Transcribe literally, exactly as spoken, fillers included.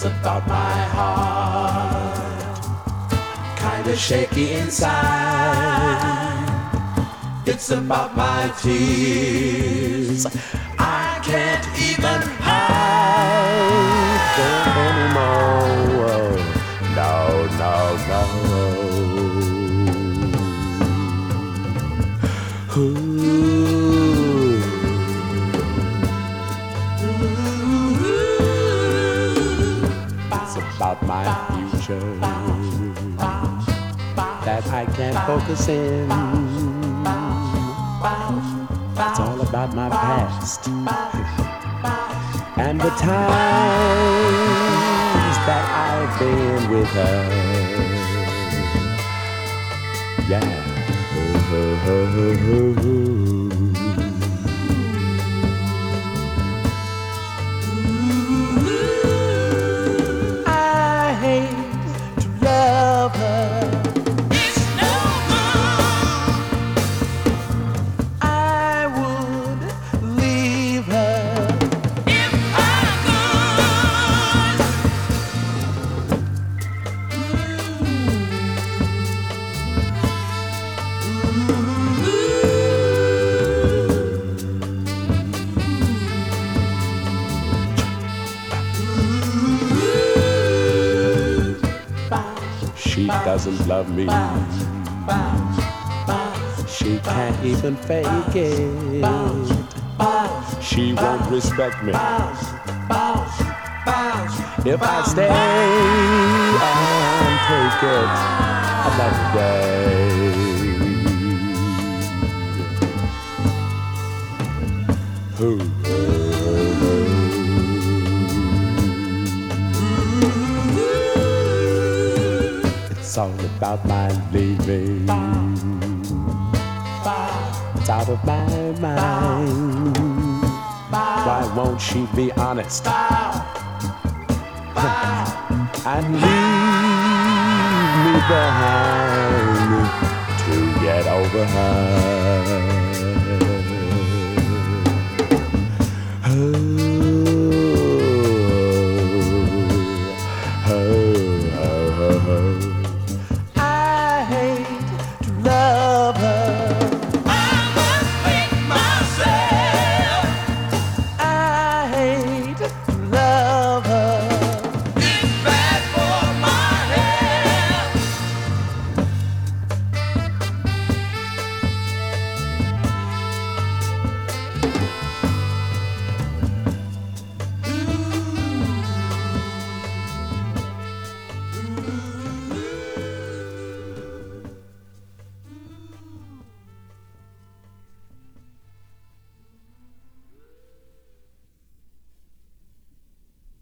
It's about my heart, kinda shaky inside. It's about my tears, I can't even hide them anymore. No, no, no. Ooh. It's about my future that I can't focus in. It's all about my past and the times that I've been with her. Yeah. I hate to love her. It's no good. I would leave her if I could. She doesn't love me. She can't even fake it. She won't respect me if I stay and take it another day. Ooh. It's all about my leaving. It's out of my mind. Why won't she be honest and leave me behind to get over her?